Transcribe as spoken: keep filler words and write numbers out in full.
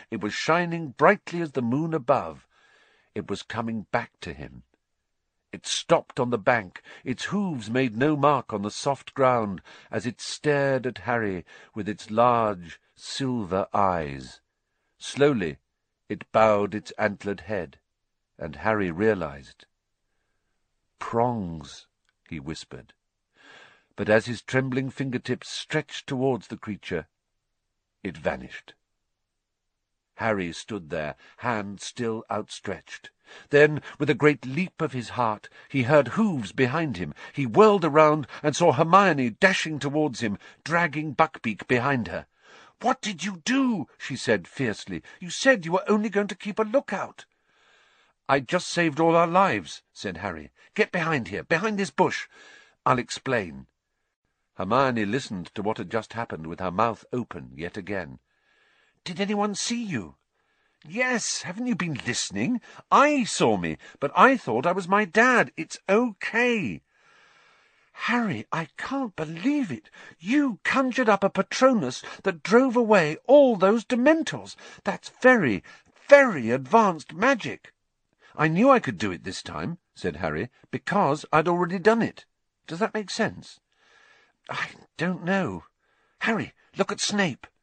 It was shining brightly as the moon above. It was coming back to him. It stopped on the bank. Its hooves made no mark on the soft ground as it stared at Harry with its large silver eyes. Slowly it bowed its antlered head, and Harry realized. "Prongs," he whispered. But as his trembling fingertips stretched towards the creature, it vanished. Harry stood there, hand still outstretched. Then, with a great leap of his heart, he heard hoofs behind him. He whirled around and saw Hermione dashing towards him, dragging Buckbeak behind her. "What did you do?" she said fiercely. "You said you were only going to keep a lookout." "I just saved all our lives," said Harry. "Get behind here, behind this bush. I'll explain." Hermione listened to what had just happened with her mouth open yet again. "Did anyone see you?" "Yes, haven't you been listening? I saw me, but I thought I was my dad. It's okay." "Harry, I can't believe it. You conjured up a Patronus that drove away all those Dementors. That's very, very advanced magic." "I knew I could do it this time," said Harry, "because I'd already done it. Does that make sense?" "I don't know. Harry, look at Snape."